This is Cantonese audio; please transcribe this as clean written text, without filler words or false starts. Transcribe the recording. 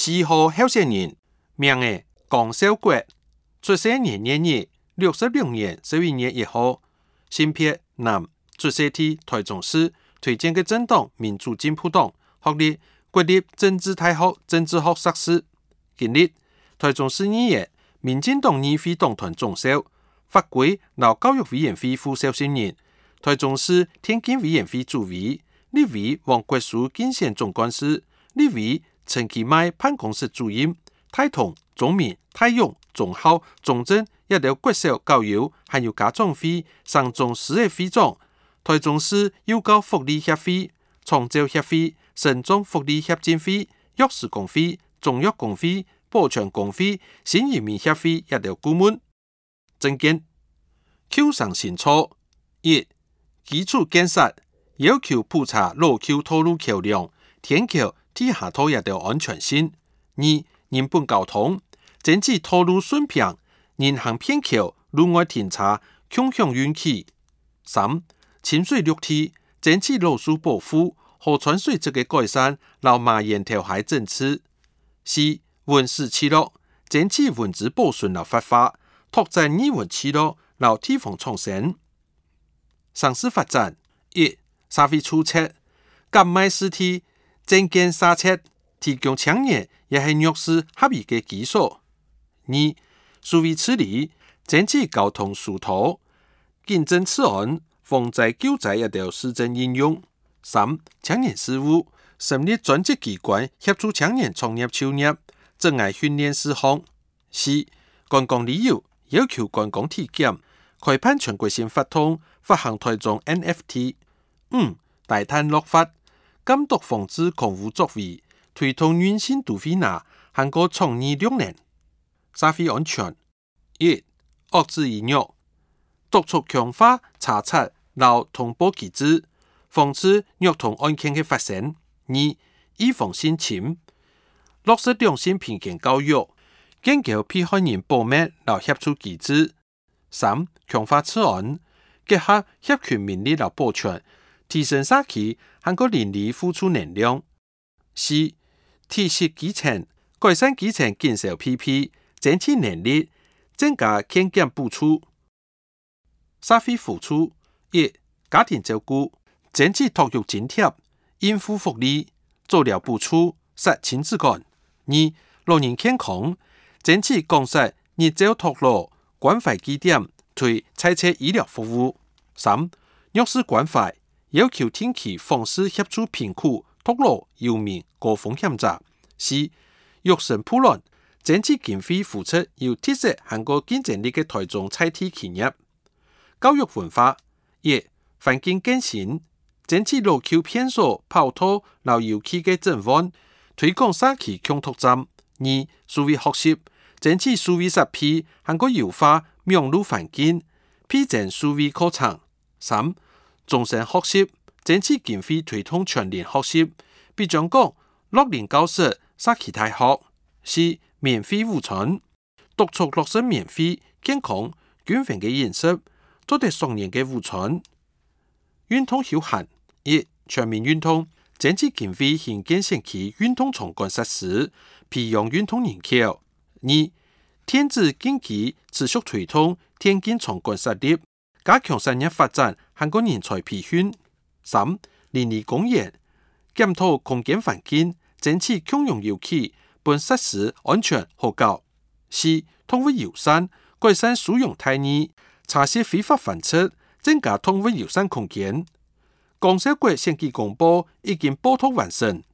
4號候選人，名係江少國，出生年月日66年11月1號，性別男，出生地台中市，推薦嘅政黨民主進步黨，學歷國立政治大學政治學碩士，經歷台中市議員、民進黨議會黨團總召、法規及教育委員會副召集人、台中市田徑委員會主委、立委黃國書競選總幹事、立委陳其邁辦公室主任、台同、中民、泰永、中校、中正一條國小教育還有家長會、省中市嘅會長、台中市幼教福利協會、長照協會、省中福利協進會、藥師公會、中藥公會、保全公會、新移民協會一條顧問。政見求上新措1基礎建設要求普查路橋道路橋梁、天橋、地下道一條安全性；2人本交通整治道路順平，人行偏橋路外停車共享運氣；3清水綠地整治路樹保護、河川水質嘅改善，老馬沿條海整治；4文史記錄整治文字保存和發發，拓展語文記錄和地方創生。城市發展1社會促策減賣實體政見施策，提供青年也係弱勢合意嘅基礎。2數位處理整治交通疏導，競爭治安、防災救災一條施政應用。3青年事務成立專職機關協助青年創業就業，增加訓練事項。4觀光旅遊要求觀光體檢，開辦全國性發通，發行台中 NFT。5大膽立法監督防治空污作為，推動軟性都會拿韓國創意6年。社會安全1遏制醫藥，督促強化查察和通報機制，防止虐童案件嘅發生。2預防性侵，落實兩性平權教育，建構被害人保密和協助機制。3強化治安，結合協權民利和保全，提升社區韓國鄰里付出能量。4提升基層，改善基層減少批評，整體能力，增加健檢補助。社會付出1家庭照顧，整治托育津貼，應付福利，做療補助，實親子感。2老人健康，整治降設日照托老關懷據點，推採測醫療服務。3弱勢關懷，要求定期訪視協助貧苦、托老、遊民、高風險者。4育成鋪亂，整治經費付出有特色韓國競爭力嘅台中菜地企業。教育文化1環境更新，整治路橋偏疏、跑道、老油氣嘅整換，推廣社區共拓展。2數位學習，整治數位設備，韓國優化網絡環境，批整數位課程。3終身學習，整治經費推動全年學習，比將講60教師社區大學。4免費午餐，督促落實免費、健康、均衡嘅飲食，做得雙贏嘅午餐。運動休閒1全民運動，整治經費興建城區運動場館設施，培養運動人口。2電子競技持續推動田徑場館設立，加強產業發展，韓國人才培訓。3鄰里公園，檢討空間環境，整治共用遊憩，本設施安全可靠。4動物友善，改善使用態勢，查實非法繁殖，增加動物友善空間。江少國先期公佈已經報道完成。